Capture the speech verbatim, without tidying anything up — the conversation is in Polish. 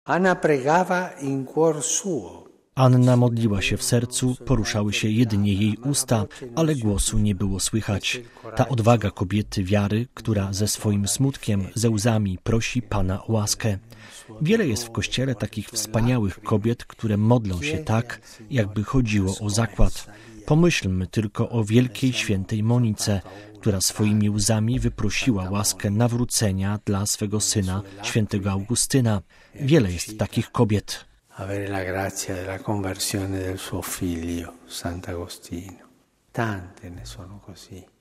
Anna pregava in cuor suo. Anna modliła się w sercu, poruszały się jedynie jej usta, ale głosu nie było słychać. Ta odwaga kobiety wiary, która ze swoim smutkiem, ze łzami prosi Pana o łaskę. Wiele jest w Kościele takich wspaniałych kobiet, które modlą się tak, jakby chodziło o zakład. Pomyślmy tylko o wielkiej świętej Monice, która swoimi łzami wyprosiła łaskę nawrócenia dla swego syna, świętego Augustyna. Wiele jest takich kobiet. Avere la grazia della conversione del suo figlio, Sant'Agostino. Tante ne sono così.